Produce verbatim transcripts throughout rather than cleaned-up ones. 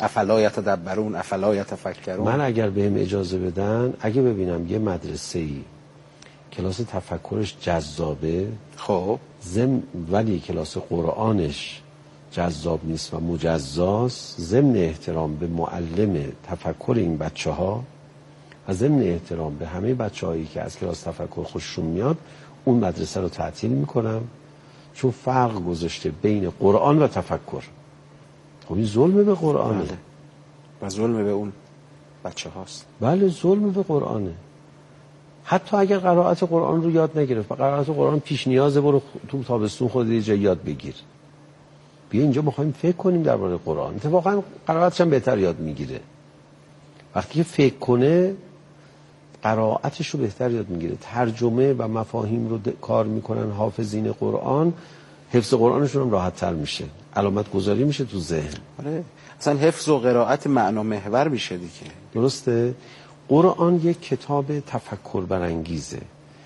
افلا یتدبرون افلا یتفکرون. من اگر بهم اجازه بدن، اگه ببینم یه مدرسه‌ای کلاس تفکرش جذابه، خب ضمن ولی کلاس قرآنش جذاب نیست و مجزاست، ضمن احترام به معلم تفکر این بچه ها و ضمن احترام به همه بچه هایی که از کلاس تفکر خوششون میاد، اون مدرسه رو تعطیل میکنم، چون فرق گذاشته بین قرآن و تفکر. خب این ظلم به قرآنه. بله. و ظلم به اون بچه هاست. بله ظلم به قرآنه. حتی اگر قرائت قرآن رو یاد نگرفت، قرائت قرآن پیش نیازه، برو تو تابستون خودت یه جای یاد بگیر. بیا اینجا می‌خوایم فکر کنیم درباره قرآن. اتفاقا قرائتش هم بهتر یاد میگیره. وقتی که فکر کنه قرائتش رو بهتر یاد میگیره. ترجمه و مفاهیم رو کار میکنن حافظین قرآن، حفظ قرآنشون هم راحت تر میشه، علامت گذاری میشه تو ذهن. آره اصلا حفظ و قرائت معنا محور میشه دیگه. درسته؟ قرآن یک کتاب تفکر برانگیزه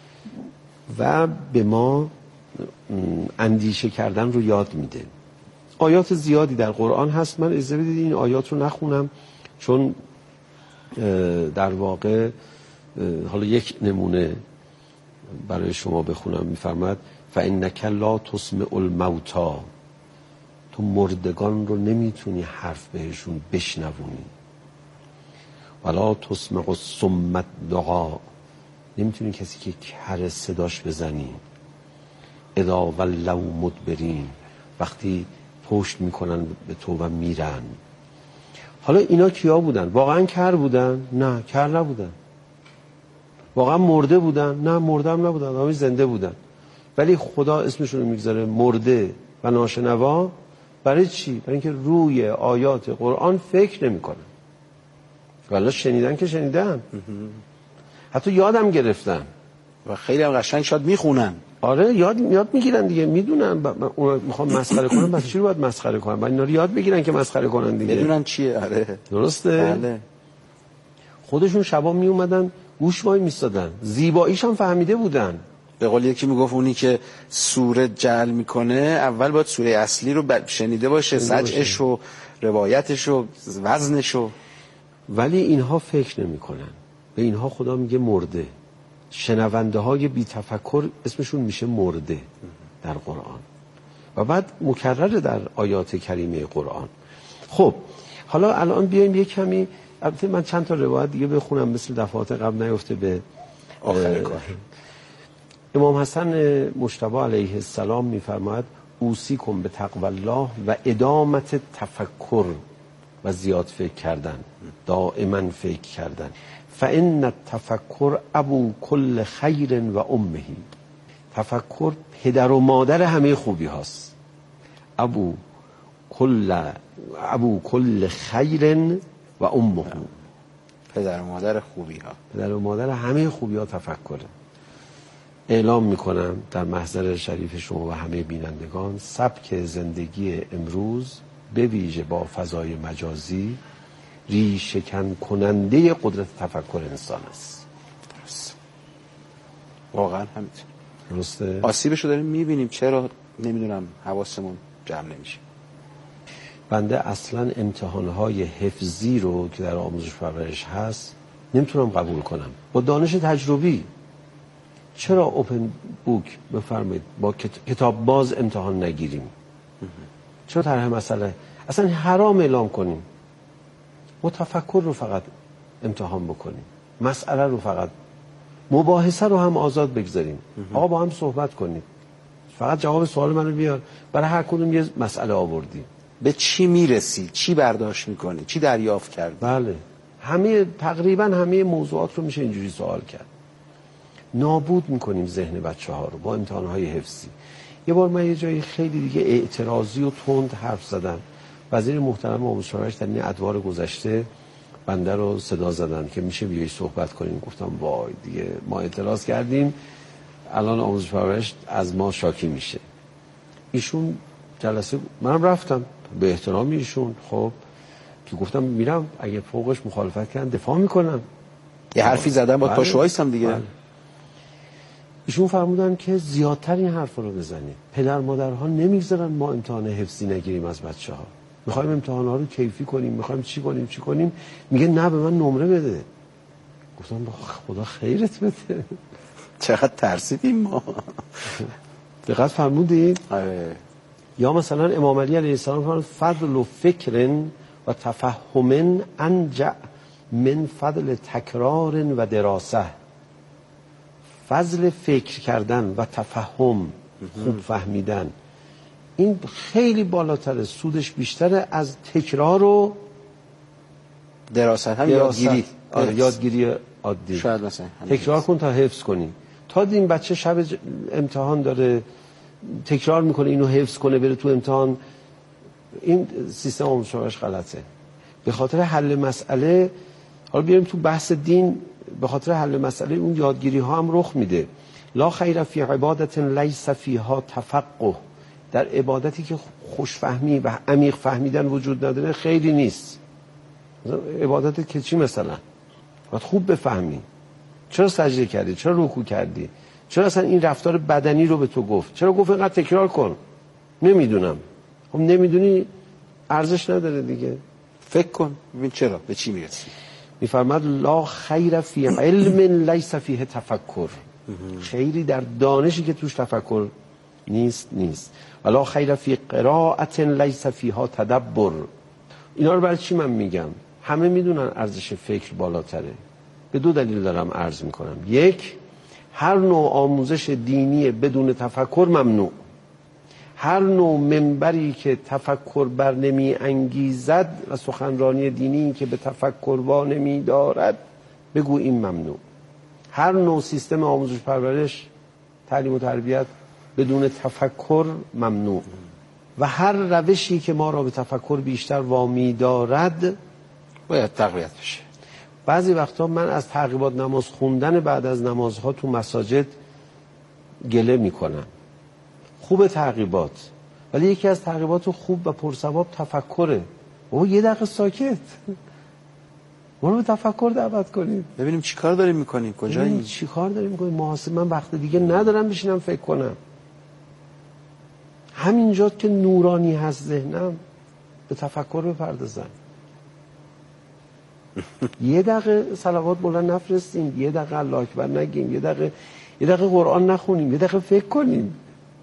و به ما اندیشه کردن رو یاد میده. آیات زیادی در قرآن هست، من اجازه بدید این آیات رو نخونم چون در واقع حالا یک نمونه برای شما بخونم. میفرماد فإنک لا تسمع الموتى، تو مردگان رو نمیتونی حرف بهشون بشنوونی. ولا تسمع الصم الدعا، نمیتونی کسی که کر صداش بزنی. اذا ولوا مدبرین، وقتی پشت میکنن به تو و میرن. حالا اینا کیا بودن؟ واقعا کر بودن؟ نه کر نبودن. واقعا مرده بودن؟ نه مرده هم نبودن، آدمای زنده بودن. ولی خدا اسمشون رو میگذاره مرده و ناشنوا. برای چی؟ برای اینکه روی آیات قرآن فکر نمیکنن. والا شنیدن که شنیدن، حتی یادم گرفتن و خیلی هم قشنگ شاید میخونن. آره یاد یاد میگیرن دیگه، میدونن اونا میخوام مسخره کنن، بس چی رو باید مسخره کنن؟ باید اینا رو یاد بگیرن که مسخره کنن دیگه. میدونن چیه. آره درسته. بله. خودشون شبا می اومدن گوش وای میستادن، زیباییش هم فهمیده بودن. به قول یکی میگفت اونی که سوره جعل میکنه اول باید سوره اصلی رو شنیده باشه، سجعش و روایتش و وزنش و. ولی اینها فکر نمیکنن. به اینها خدا میگه مرده. شنونده های بی تفکر اسمشون میشه مرده در قرآن و بعد مکرر در آیات کریمه قرآن. خب حالا الان بیایم یک کمی، البته من چند تا روایت دیگه بخونم مثل دفعات قبل نیفته به آخر کار. امام حسن مجتبی علیه السلام میفرماید اوصیکم به تقوی الله و ادامت تفکر و زیاد فکر کردن، دائما فکر کردن. فإن التفکر ابو کل خیر و امه، تفکر پدر و مادر همه خوبی هاست. ابو کل ابو کل خیر و امه، پدر و مادر خوبی ها، پدر و مادر همه خوبی ها تفکره. اعلام میکنم در محضر شریف شما و همه بینندگان، سبک زندگی امروز به ویژه با فضای مجازی ریشه‌کن کننده قدرت تفکر انسان است. درست. واقعا همینطور. درسته. آسیبشو داریم میبینیم، چرا نمیدونم حواسمون جمع نمیشه. بنده اصلا امتحانهای حفظی رو که در آموزش پرورش هست نمیتونم قبول کنم با دانش تجربی. چرا اوپن بوک بفرمایید با کتاب باز امتحان نگیریم؟ چرا طرح مسئله اصلا حرام اعلام کنیم؟ ما تفکر رو فقط امتحان بکنیم، مسئله رو فقط، مباحثه رو هم آزاد بگذاریم. آقا با هم صحبت کنید، فقط جواب سوال منو بیار. برای هر کدوم یه مسئله آوردی، به چی میرسی، چی برداشت میکنی، چی دریافت کردی. بله همه تقریبا همه موضوعات رو میشه اینجوری سوال کرد. نابود میکنیم ذهن بچه ها رو با امتحانهای حفظی. یه بار من یه جایی خیلی دیگه اعتراضی و تند حرف زدم، وزیر محترم آموزش پرورش در این ادوار گذشته بنده رو صدا زدن که میشه بیایی صحبت کنیم. گفتم وای دیگه ما اعتراض کردیم، الان آموزش پرورش از ما شاکی میشه. ایشون جلسه منم رفتم به احترام ایشون، خب که گفتم میرم اگه فوقش مخالفت کردن دفاع میکنم. یه حرفی زدم با پاشو وایسم دیگه. بله. ایشون فرمودن که زیادتر این حرف رو بزنید، پدر مادرها نمیگذارن ما امتحان حفظی نگیریم از بچه ها. میخوایم امتحان ها رو کیفی کنیم، میخوایم چی کنیم چی کنیم، میگه نه به من نمره بده. گفتم خدا خیرت بده. چقدر ترسیدیم ما. دقت فرمودید؟ آره. یا مثلا امام علی علیه السلام فرمود فضل و فکر و تفهم انجع من فضل تکرار و دراسه. فضل فکر کردن و تفهم، خوب فهمیدن، این خیلی بالاتره، سودش بیشتره از تکرار و دراست. هم یادگیری. آره یادگیری عادی. شاید مثلا تکرار کن تا حفظ کنی. تا این بچه شب امتحان داره تکرار میکنه اینو حفظ کنه بره تو امتحان، این سیستم آموزشش غلطه. به خاطر حل مسئله، حالا بیاریم تو بحث دین، به خاطر حل مسئله اون یادگیری ها هم رخ میده. لا خیر فی عبادت لیس فیها تفقه. در عبادتی که خوشفهمی و عمیق فهمیدن وجود نداره خیلی نیست. عبادت که چی مثلا؟ باید خوب بفهمی چرا سجده کردی، چرا رکوع کردی، چرا اصلا این رفتار بدنی رو به تو گفت، چرا گفت اینقدر تکرار کن. نمیدونم. خب نمیدونی ارزش نداره دیگه. فکر کن ببین چرا به چی میرسی. میفرماد لا خیر فی علم لیس فیه تفکر. خیری در دانشی که توش تفکر نیست نیست. ولا خیر فی قرائت لیس فیها تدبر. اینا رو برای چی من میگم؟ همه میدونن ارزش فکر بالاتره. به دو دلیل دارم عرض میکنم. یک، هر نوع آموزش دینی بدون تفکر ممنوع. هر نوع منبری که تفکر بر نمی انگیزد و سخنرانی دینی که به تفکر وا نمی دارد بگو این ممنوع. هر نوع سیستم آموزش پرورش، تعلیم و تربیت بدون تفکر ممنوع. و هر روشی که ما را به تفکر بیشتر وامی دارد باید تقویت بشه. بعضی وقتا من از تعقیبات نماز خوندن بعد از نمازها تو مساجد گله میکنم. خوب تعقیبات، ولی یکی از تعقیبات خوب و پرثواب تفکره. او یه دقیقه ساکت، ما رو به تفکر دعوت کنید، ببینیم چی کار داریم میکنیم، کجاییم، چی کار داریم میکنیم. محاسب من وقت دیگه ندارم بشینم فکر کنم. همینجا که نورانی هست ذهنم به تفکر بپردازم. یه دقیقه صلوات بلند نفرستیم، یه دقیقه الله اکبر نگیم، یه دقیقه یه دقیقه قرآن نخونیم، یه دقیقه فکر کنیم.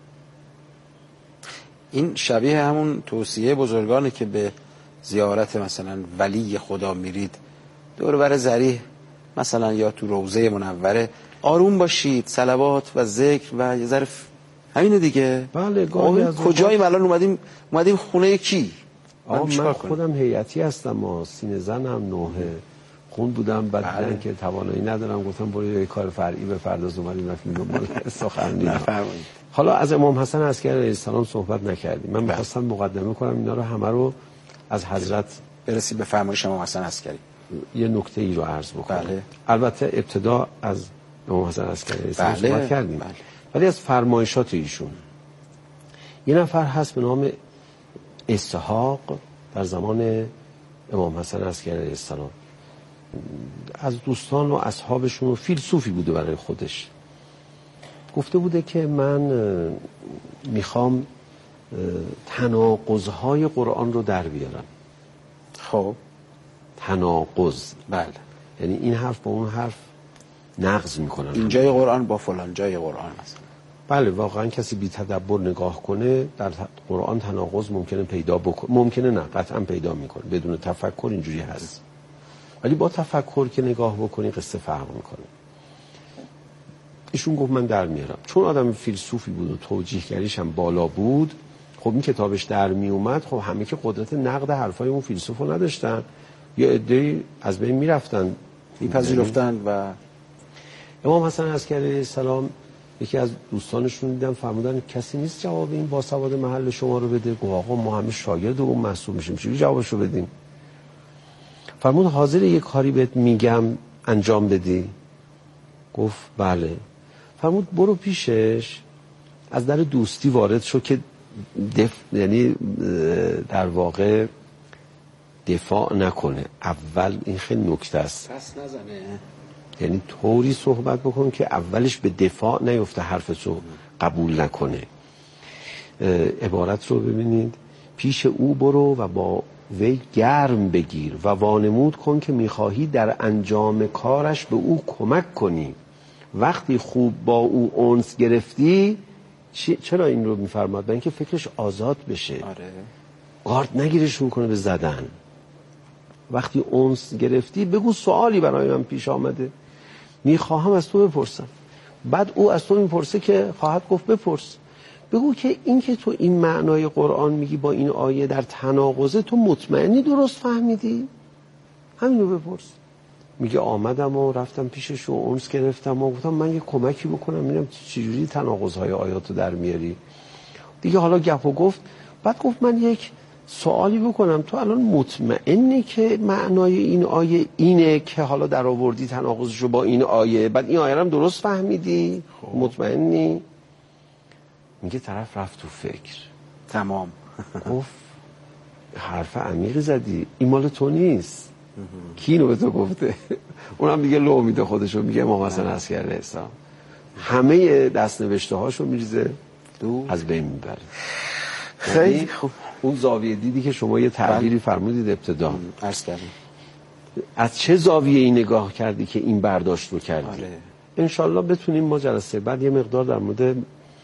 این شبیه همون توصیه بزرگانه که به زیارت مثلا ولی خدا میرید، دور بر ذریح مثلا یا تو روضه منوره آروم باشید، صلوات و ذکر و یه ذره همینه دیگه. بله. گاهی از کجاییم الان اومدیم اومدیم خونه کی؟ آقا من, من خودم هیئتی هستم، ما سینه زنم، نوحه خون بودم، بعد دیدن که توانایی ندارم گفتم برو یه کار فرعی بپرداز، اومدیم رفتیم دنبال سخنرانی. نفرمایید. حالا از امام حسن عسکری علیه السلام صحبت نکردیم. من می‌خواستم مقدمه کنم اینا رو همه رو از حضرت برسید به فرمایش امام حسن عسکری. یه نکته ای رو عرض بکنم. بله. البته ابتدا از امام حسن عسکری علیه السلام بله. صحبت کردیم. بله. ولی از فرمایشات ایشون یه نفر هست به نام اسحاق در زمان امام حسن عسکری علیه السلام، از دوستان و اصحابشون و فیلسوفی بوده برای خودش. گفته بوده که من میخوام تناقض‌های قرآن رو در بیارم. خب تناقض، بله، یعنی این حرف با اون حرف نقض میکنن، این جای قرآن با فلان جای قرآن مثلا. بله، واقعا کسی بی تدبر نگاه کنه در قرآن تناقض ممکنه پیدا بکنه، ممکنه نه، قطعا پیدا میکنه. بدون تفکر اینجوری هست، ولی با تفکر که نگاه بکنی قصه فرق میکنه. ایشون گفت من در میارم. چون آدم فیلسوفی بود و توجیهگریش هم بالا بود، خب این کتابش در می اومد، خب همه که قدرت نقد حرفای اون فیلسوفو نداشتن، یه عده‌ای از بین میرفتن، میپذیرفتن. و امام حسن عسکری علیه السلام یکی از دوستانشون دیدن، فرمودن کسی نیست جواب این باسواد محل شما رو بده. گفت آقا ما همه شاگرد اون محسوب میشیم، چجوری جوابشو بدیم؟ فرمود حاضر یک کاری بهت میگم انجام بدی؟ گفت بله. فرمود برو پیشش از در دوستی وارد شو که دف... یعنی در واقع دفاع نکنه. اول این خیلی نکته است، پس نزنه، یعنی طوری صحبت بکن که اولش به دفاع نیفته، حرفشو قبول نکنه. عبارت رو ببینید، پیش او برو و با وی گرم بگیر و وانمود کن که میخواهی در انجام کارش به او کمک کنی. وقتی خوب با او انس گرفتی، چرا این رو میفرماد؟ برای اینکه فکرش آزاد بشه. آره. گارد نگیره شروع کنه به زدن. وقتی انس گرفتی بگو سوالی برای من پیش آمده، میخواهم از تو بپرسم. بعد او از تو میپرسه که خواهد گفت بپرس. بگو که این که تو این معنای قرآن میگی با این آیه در تناقضه، تو مطمئنی درست فهمیدی؟ همینو بپرس. میگه آمدم و رفتم پیشش و انس گرفتم و گفتم من یه کمکی بکنم ببینم چجوری تناقض‌های آیاتو در میاری. دیگه حالا گپو گفت. بعد گفت من یک سوالی بکنم، تو الان مطمئنی که معنای این آیه اینه که حالا در آوردی تناقضشو با این آیه، بعد این آیه رو هم درست فهمیدی؟ خب. مطمئنی؟ میگه طرف رفت تو فکر. تمام. گفت حرف عمیقی زدی، این مال تو نیست. کی اینو به تو گفته؟ اونم میگه لو میده خودشو، میگه امام حسن عسکری علیه السلام. همه دستنوشته هاشو میریزه از بین میبره. خیلی خوب. اون زاویه دیدی که شما یه تعبیری فرمودید ابتدا، عرض کردم از چه زاویه‌ای نگاه کردی که این برداشت رو کردی؟ آره. انشالله بتونیم ما جلسه بعد یه مقدار در مورد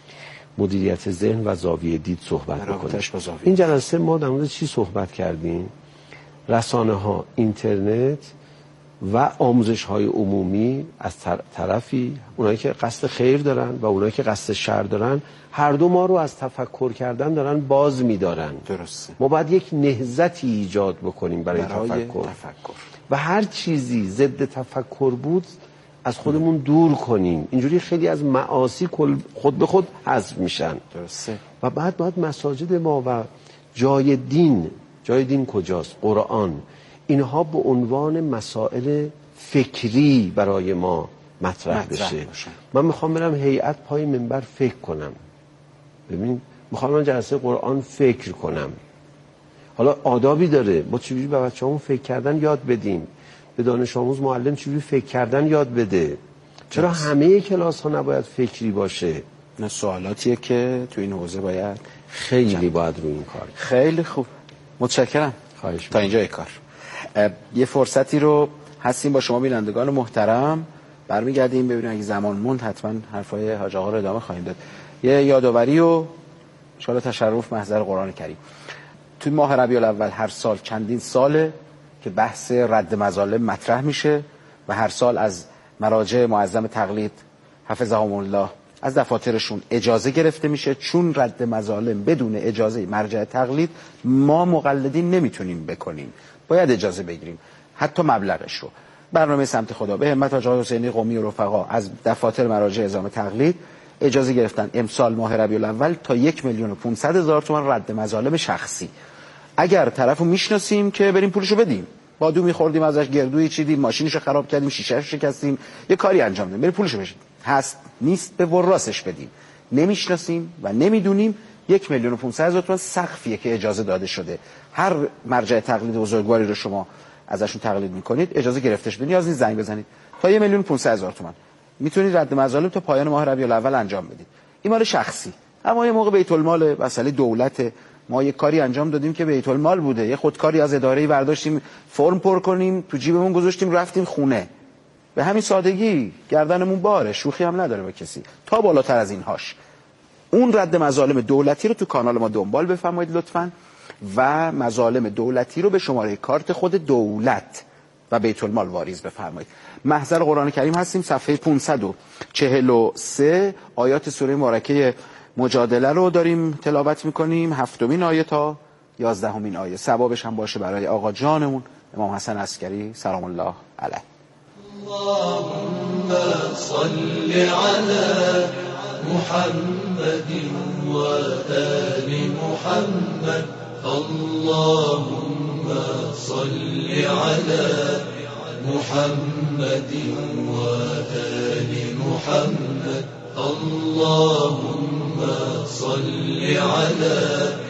مدیریت ذهن و زاویه دید صحبت بکنیم. این جلسه ما در مورد چی صحبت کردیم؟ رسانه ها، اینترنت و آموزش های عمومی از طرفی، اونایی که قصد خیر دارن و اونایی که قصد شر دارن، هر دو ما رو از تفکر کردن دارن باز می‌دارن. درسته. ما باید یک نهضتی ایجاد بکنیم برای, برای تفکر. تفکر و هر چیزی ضد تفکر بود از خودمون دور کنیم. اینجوری خیلی از معاصی خود به خود حذف میشن. درسته. و بعد باید مساجد ما و جای دین، جای دین کجاست؟ قرآن. اینها به عنوان مسائل فکری برای ما مطرح, مطرح بشه. باشن. من میخوام برم هیئت پای منبر فکر کنم. ببین میخوام من جلسه قرآن فکر کنم. حالا آدابی داره. ما چجوری به بچه‌هامون فکر کردن یاد بدیم؟ به دانش آموز معلم چجوری فکر کردن یاد بده؟ چرا همه کلاس ها نباید فکری باشه؟ نه سوالاتیه که تو این حوزه باید خیلی چند. باید روی این کار. خیلی خوب. متشکرم. خواهش تا اینجای کار. یه فرصتی رو هستیم با شما بینندگان محترم، برمیگردیم ببینیم اگه زمان موند حتما حرفای حاج آقا رو ادامه خواهیم داد. یه یادآوری و ان شاء الله تشرف محضر قرآن کریم. توی ماه ربیع الاول هر سال چندین ساله که بحث رد مظالم مطرح میشه و هر سال از مراجع معظم تقلید حفظهم الله از دفاترشون اجازه گرفته میشه، چون رد مظالم بدون اجازه مرجع تقلید ما مقلدین نمیتونیم بکنیم، باید اجازه بگیریم حتی مبلغش رو. برنامه سمت خدا به همت حاج آقای حسینی قمی و رفقا از دفاتر مراجع اعزام تقلید اجازه گرفتن امسال ماه ربیع الاول تا یک میلیون و پانصد هزار تومان رد مظالم شخصی. اگر طرفو میشناسیم که بریم پولشو بدیم، بادو میخوردیم ازش، گردویی چیدیم، ماشینشو خراب کردیم، شیشه‌اش شکستیم، یه کاری انجام دادیم، بریم پولشو بدیم. هست نیست به وراسش بدیم. نمیشناسیم و نمیدونیم، یک میلیون و پانصد هزار تومان سقفیه که اجازه داده شده. هر مرجع تقلید بزرگواری رو شما ازشون تقلید میکنید اجازه گرفتش بدید، نیاز نیست زنگ بزنید. تا یک میلیون و پانصد هزار تومان میتونید رد مظالم تا پایان ماه ربیع الاول انجام بدید. این مال شخصی. اما یه موقع بیت المال مسئله دولت، ما یه کاری انجام دادیم که بیت المال بوده، یه خودکاری از اداره‌ای برداشتیم، فرم پر کنیم تو جیبمون گذاشتیم رفتیم خونه، به همین سادگی گردنمون باره، شوخی هم نداره با کسی. تا بالاتر از اینهاش اون رد مظالم دولتی رو تو کانال ما دنبال بفرمایید لطفاً، و مظالم دولتی رو به شماره کارت خود دولت و بیت المال واریز بفرمایید. محضر قرآن کریم هستیم، صفحه پانصد و چهل و سه آیات سوره مبارکه مجادله رو داریم تلاوت میکنیم، هفتمین آیه تا یازدهمین آیه. ثوابش هم باشه برای آقا جانمون امام حسن عسکری سلام الله علیه. اللهم صل على محمد و آل محمد. اللهم صل على محمد و آل محمد. اللهم صل على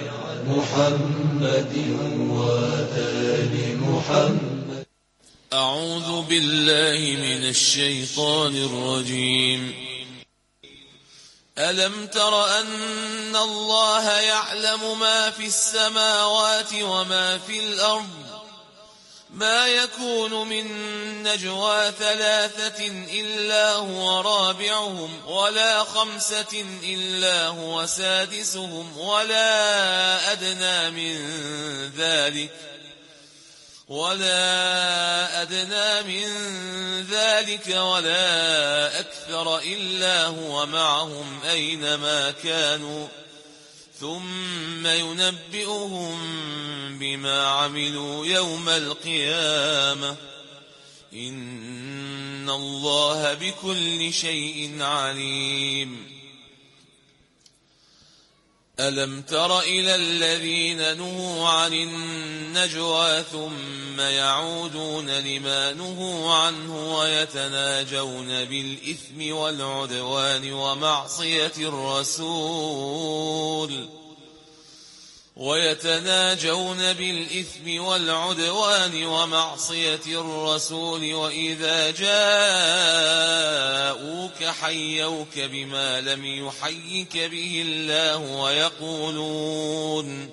محمد و آل محمد. أعوذ بالله من الشيطان الرجيم. ألم تر أن الله يعلم ما في السماوات وما في الأرض ما يكون من نجوى ثلاثة إلا هو رابعهم ولا خمسة إلا هو سادسهم ولا أدنى من ذلك ولا أدنى من ذلك ولا أكثر إلا هو معهم أينما كانوا ثم ينبئهم بما عملوا يوم القيامة إن الله بكل شيء عليم. ألم تر إلى الذين نهوا عن النجوى ثم يعودون لما نهوا عنه ويتناجون بالإثم والعدوان ومعصية الرسول ويتناجون بالإثم والعدوان ومعصية الرسول وإذا جاءوك حيوك بما لم يحيك به الله ويقولون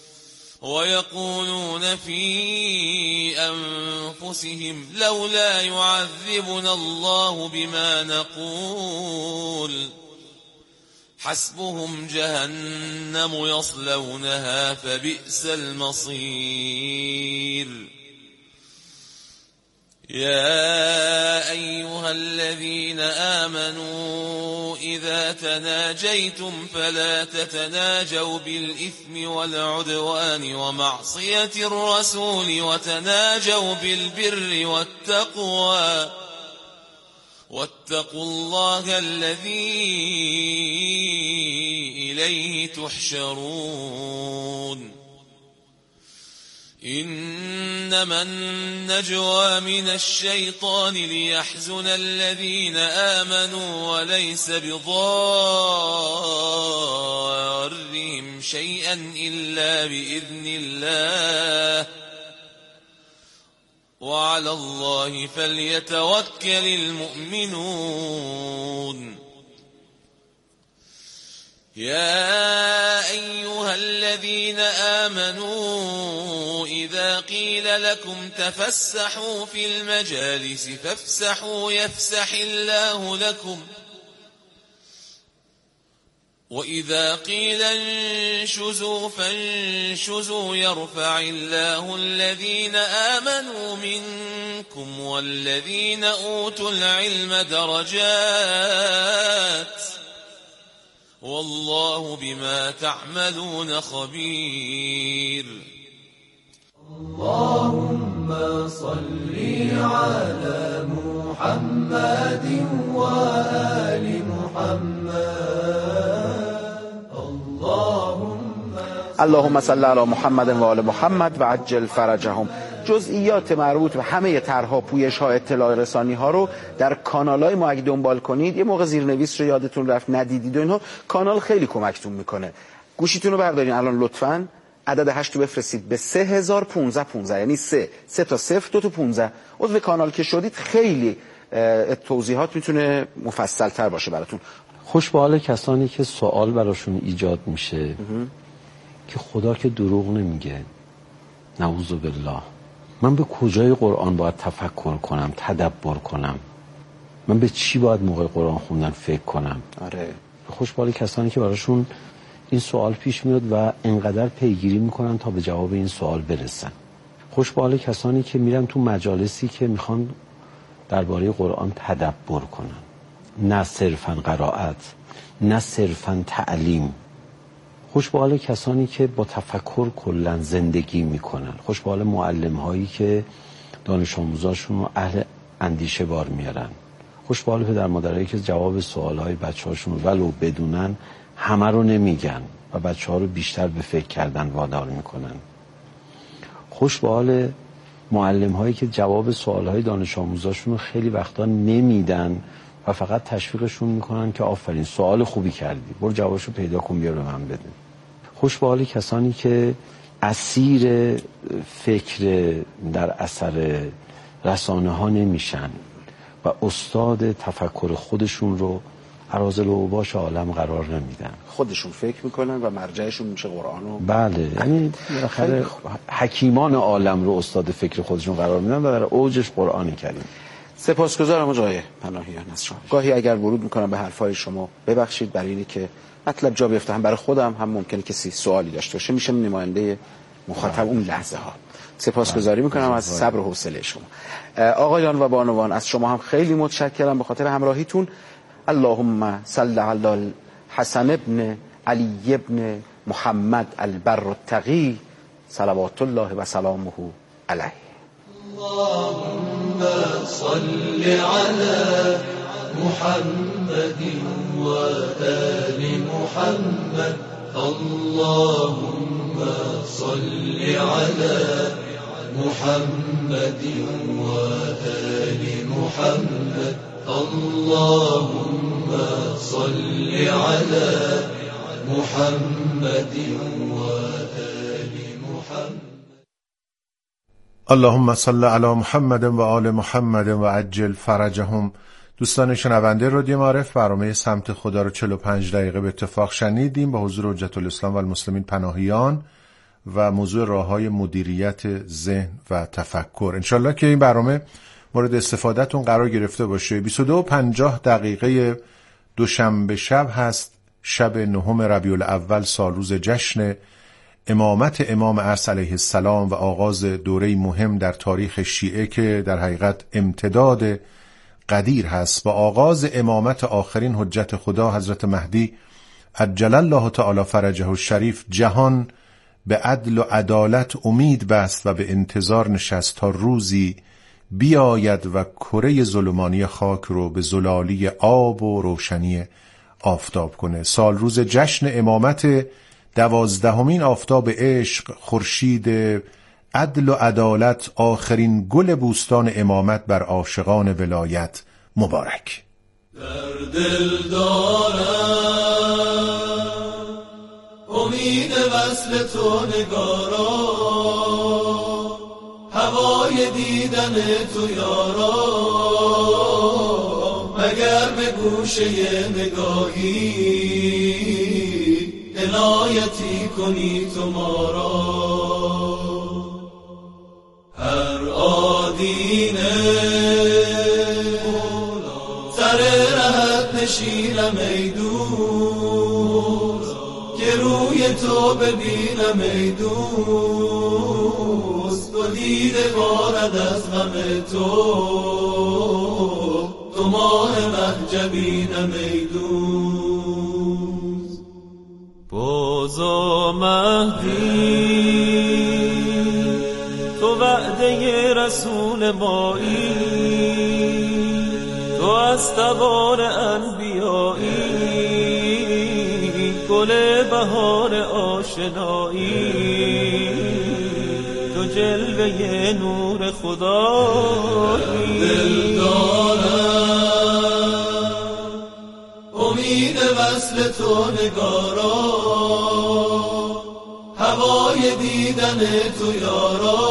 ويقولون في أنفسهم لولا يعذبنا الله بما نقول حسبهم جهنم يصلونها فبئس المصير. يا أيها الذين آمنوا إذا تناجيتم فلا تتناجوا بالإثم والعدوان ومعصية الرسول وتناجوا بالبر والتقوى واتقوا الله الذي إليه تحشرون. إنما النجوى من الشيطان ليحزن الذين آمنوا وليس بضارهم شيئا إلا بإذن الله وعلى الله فليتوكل المؤمنون. يا أيها الذين آمنوا إذا قيل لكم تفسحوا في المجالس فافسحوا يفسح الله لكم وإذا قيل انشزوا فانشزوا يرفع الله الذين آمنوا منكم والذين أوتوا العلم درجات والله بما تعملون خبير. اللهم صل على محمد وآل محمد. اللهم صل علی محمد و آل محمد و عجل فرجهم. جزئیات مربوط به همه طرح‌ها، پویش‌ها، اطلاع رسانی‌ها رو در کانال‌های ما اگه دنبال کنید، یه موقع زیرنویس رو یادتون رفت ندیدید و اینها، کانال خیلی کمکتون میکنه. گوشیتون رو بردارین الان لطفاً عدد هشت رو بفرستید به سه هزار و پانصد و پانزده، یعنی سه سه تا صفر دو تا پانزده. عضو کانال که شدید خیلی توضیحات میتونه مفصل‌تر باشه براتون. خوش به حال کسانی که سوال براشون ایجاد میشه که خدا که دروغ نمیگه، نعوذ بالله، من به کجای قرآن باید تفکر کنم، تدبر کنم، من به چی باید موقع قرآن خوندن فکر کنم؟ آره. خوش به حال کسانی که براشون این سوال پیش میاد و انقدر پیگیری میکنن تا به جواب این سوال برسن. خوش به حال کسانی که میرن تو مجالسی که میخوان درباره قرآن تدبر کنن، نه صرفاً قرائت، نه صرفاً تعلیم. خوش به حال کسانی که با تفکر کلاً زندگی میکنن. خوش به حال معلم هایی که دانش آموزاشون رو اهل اندیشه بار میارن. خوش به حال پدر مادرایی که جواب سوال های بچه هاشون ولو بدونن همه رو نمیگن و بچه ها رو بیشتر به فکر کردن وادار میکنن. خوش به حال معلم هایی که جواب سوال های دانش آموزاشون رو خیلی وقتا نمیدن و فقط تشویقشون میکنن که آفرین سوال خوبی کردی، برو جوابشو پیدا کن بیا به من بده. خوش به حال کسانی که اسیر فکر در اثر رسانه ها نمیشن و استاد تفکر خودشون رو اراذل و اوباش عالم قرار نمیدن، خودشون فکر میکنن و مرجعشون میشه قرآن و بله، یعنی بالاخره حکیمان عالم رو استاد فکر خودشون قرار میدن و در اوجش قرآن کریم. سپاسگزارم آقای پناهیان از شما. گاهی اگر ورود میکنم به حرفای شما ببخشید، برای اینی که مطلب جا بیفته، هم برای خودم هم ممکنه کسی سوالی داشته باشه، میشه نماینده مخاطب اون لحظه ها. سپاسگزاری میکنم از صبر و حوصله شما. آقایان و بانوان، از شما هم خیلی متشکرم به خاطر همراهیتون. اللهم صل علی حسن ابن علی ابن محمد البر التقی صلوات الله و سلامه علیه. اللهم صل على محمد و آل محمد. اللهم صل على محمد و آل محمد. اللهم صل على محمد و آل محمد. اللهم صل علی محمد و آل محمد و عجل فرجهم. دوستان شنونده رادیو معارف، برنامه سمت خدا رو چهل و پنج دقیقه به اتفاق شنیدیم با حضور حجت الاسلام و المسلمین پناهیان و موضوع راه‌های مدیریت ذهن و تفکر. انشالله که این برنامه مورد استفادهتون قرار گرفته باشه. بیست و دو و پنجاه دقیقه دوشنبه شب هست، شب نهم ربیع الاول، سال روز جشن امامت امام عصر علیه السلام و آغاز دوره مهم در تاریخ شیعه که در حقیقت امتداد قدیر هست با آغاز امامت آخرین حجت خدا حضرت مهدی عجل الله تعالی فرجه الشریف. جهان به عدل و عدالت امید بست و به انتظار نشست تا روزی بیاید و کره ظلمانی خاک رو به زلالی آب و روشنی آفتاب کنه. سال روز جشن امامت دوازدهمین آفتاب عشق، خورشید عدل و عدالت، آخرین گل بوستان امامت بر عاشقان ولایت مبارک. در دل دارم امید وصل تو نگارا، هوای دیدن تو یارا، مگر به گوشه نگاهی عنایتی کنی تو ما را. هر آدینه سر رهت نشینم ای دوست، که روی تو ببینم ای دوست، و دیده بارد از غم تو، تو ماه محجبینم ای دوست. بازا مهدی تو وعده رسول مایی، تو از تبار انبیایی، گل بهار آشنایی، تو جلوه نور خدایی. دل دارم امید وصل تو نگارا، هوای دیدن تو یارا،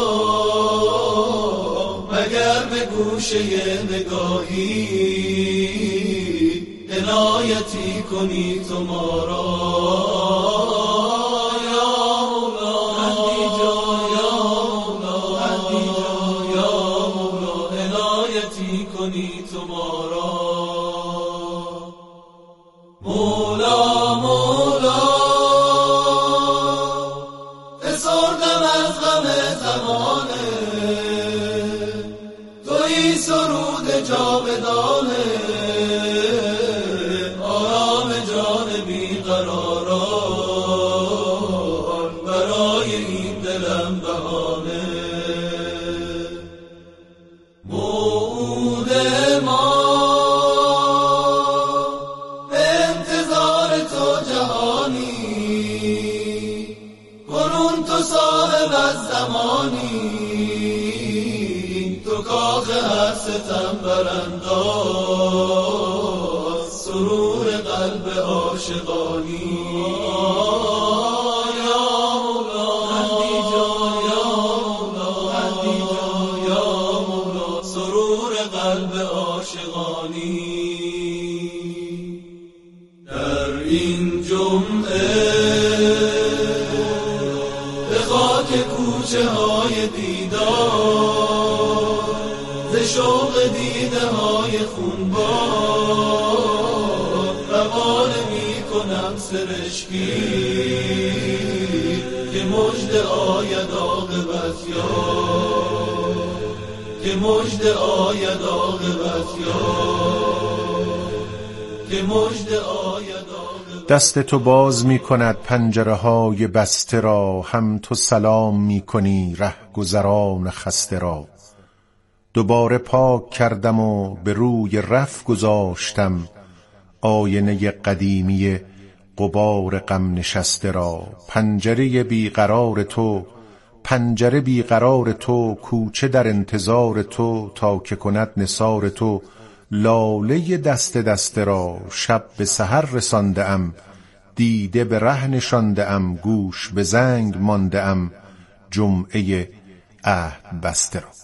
مگر به گوشه نگاهی عنایتی کنی تو ما را. یا مولا مهدی جان، یا مولا مهدی جان، یا مولا عنایتی کنی تو ما را. مولا مولا بسردم از غم زمانه، تویی سرود جاودانه، آرام جان بیقراران، برای این دلم بهانه. موعود ما به انتظار تو جهانی، کنون تو صاحب از زمانی، تو کاخ هر ستم برانداز، سرور قلب عاشقانی. یا مولا مهدی جان، یا مولا مهدی جان، یا مولا سرور قلب عاشقانی. شوق دیده های خونبار روانه می کنم سرشکی که مژده آید عاقبت یار، که مژده آید عاقبت یار، که مژده آید عاقبت. دست تو باز می کند پنجره های بسته را، هم تو سلام می کنی ره گذران خسته را. دوباره پاک کردم و به روی رف گذاشتم، آینه قدیمی غبار غم نشسته را. پنجره بیقرار تو، پنجره بیقرار تو، کوچه در انتظار تو، تا که کند نثار تو. لاله دست دسته را شب به سحر رسانده ام، دیده به ره نشانده ام، گوش به زنگ مانده ام، جمعه عهد بسته را.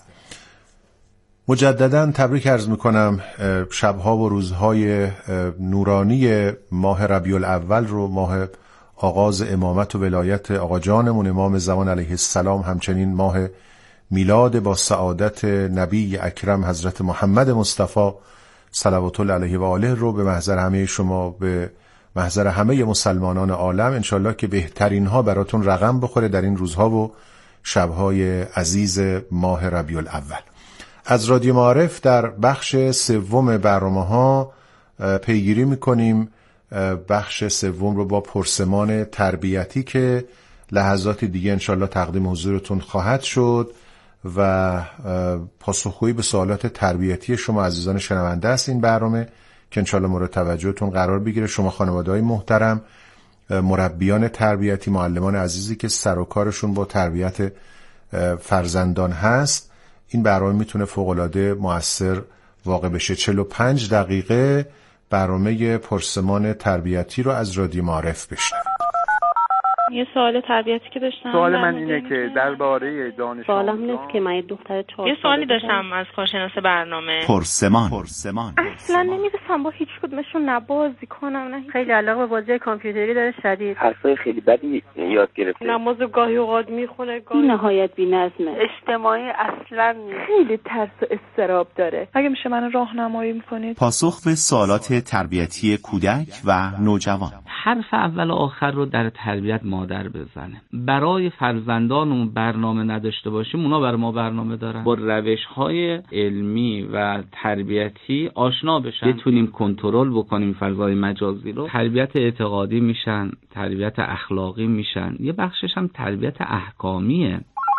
مجددا تبریک عرض میکنم شبها و روزهای نورانی ماه ربیع الاول رو، ماه آغاز امامت و ولایت آقا جانمون امام زمان علیه السلام، همچنین ماه میلاد با سعادت نبی اکرم حضرت محمد مصطفی صلوات الله علیه و آله رو به محضر همه شما، به محضر همه مسلمانان عالم انشالله که بهترین ها براتون رقم بخوره در این روزها و شبهای عزیز ماه ربیع الاول. از رادیو معارف در بخش سوم برنامه‌ها پیگیری می‌کنیم. بخش سوم رو با پرسمان تربیتی که لحظات دیگه انشالله تقدیم حضورتون خواهد شد و پاسخگویی به سوالات تربیتی شما عزیزان شنونده است این برنامه که انشالله مورد توجهتون قرار بگیره. شما خانواده‌های محترم، مربیان تربیتی، معلمان عزیزی که سر و کارشون با تربیت فرزندان هست، این برنامه میتونه فوق‌العاده مؤثر واقع بشه. چهل و پنج دقیقه برنامه پرسمان تربیتی رو از رادیو معارف بشنوید. یه سوال تربیتی که داشتم، سوال من اینه که درباره دانش سوالم نیست که من یه دختر چهار یه سوالی داشتم از کارشناس برنامه. پرسمان پرسمان اصلا نمیرسم با هیچ کدومشون نه بازی کنم نه خیلی علاقه به بازی کامپیوتری داره شدید. حرفای خیلی بدی یاد گرفته. نماز گاهی اوقات میخونه، گاهی بی نهایت بی نظمه، اجتماعی اصلا خیلی ترس و اضطراب داره. اگه میشه من راهنمایی میکنید؟ پاسخ به سوالات تربیتی کودک و نوجوان. حرف اول و آخر رو در تربیت مادر بزنه. برای فرزندانمون برنامه نداشته باشیم، اونا برای ما برنامه دارن. با روش‌های علمی و تربیتی آشنا بشن، بتونیم کنترل بکنیم فضای مجازی رو. تربیت اعتقادی میشن، تربیت اخلاقی میشن، یه بخشش هم تربیت احکامیه.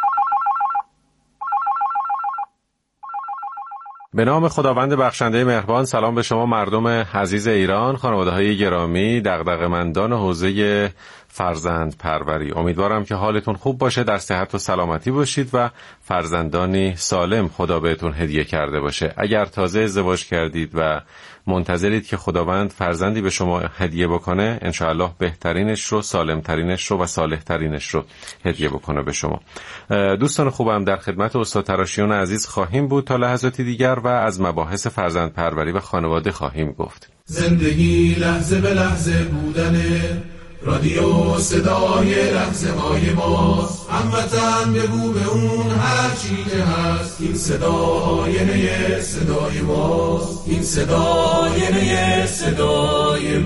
به نام خداوند بخشنده مهربان. سلام به شما مردم عزیز ایران، خانواده‌های گرامی، دغدغه‌مندان حوزه فرزند پروری. امیدوارم که حالتون خوب باشه، در صحت و سلامتی باشید و فرزندانی سالم خدا بهتون هدیه کرده باشه. اگر تازه ازدواج کردید و منتظرید که خداوند فرزندی به شما هدیه بکنه، انشاءالله بهترینش رو، سالمترینش رو و صالحترینش رو هدیه بکنه به شما. دوستان خوبم، در خدمت استاد تراشیون عزیز خواهیم بود تا لحظاتی دیگر و از مباحث فرزند پروری و خانواده خواهیم گفت. زندگی لحظه به لحظه بودنه، رادیو صدای لحظه های ماست. هموطن بگو به اون هر چی که هست، این صدا آینه صدای ماست، این صدا آینه صدای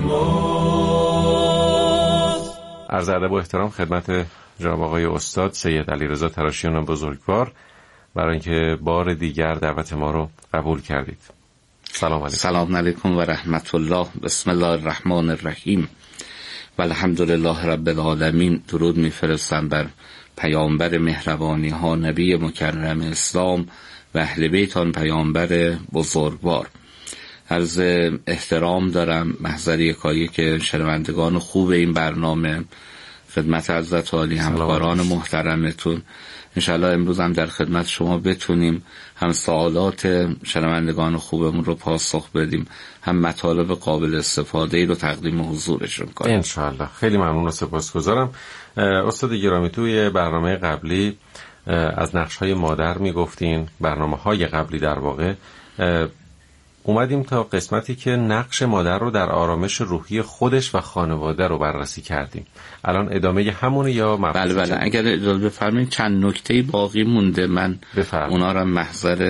ماست. عرض ادب و احترام خدمت جناب آقای استاد سید علیرضا تراشیون بزرگوار برای اینکه بار دیگر دعوت ما رو قبول کردید. سلام علیکم. سلام علیکم و رحمت الله. بسم الله الرحمن الرحیم و الحمدلله رب العالمین. درود میفرستم بر پیامبر مهربانی ها، نبی مکرم اسلام و اهل بیت آن پیامبر بزرگوار. عرض احترام دارم محضر یکایی که شنوندگان خوب این برنامه، خدمت حضرت عالی، همکاران محترمتون. انشاءالله امروز هم در خدمت شما بتونیم هم سوالات شنوندگان خوبمون رو پاسخ بدیم، هم مطالب قابل استفاده ای رو تقدیم حضورشون کنیم انشاءالله. خیلی ممنون و سپاسگزارم. استاد گرامی، توی برنامه قبلی از نقش‌های مادر میگفتین، برنامه‌های قبلی در واقع اومدیم تا قسمتی که نقش مادر رو در آرامش روحی خودش و خانواده رو بررسی کردیم. الان ادامه همونه یا بله بله اگر اجازه بفرمایید چند نکته باقی مونده، من بفرمایید. اونا رو محضر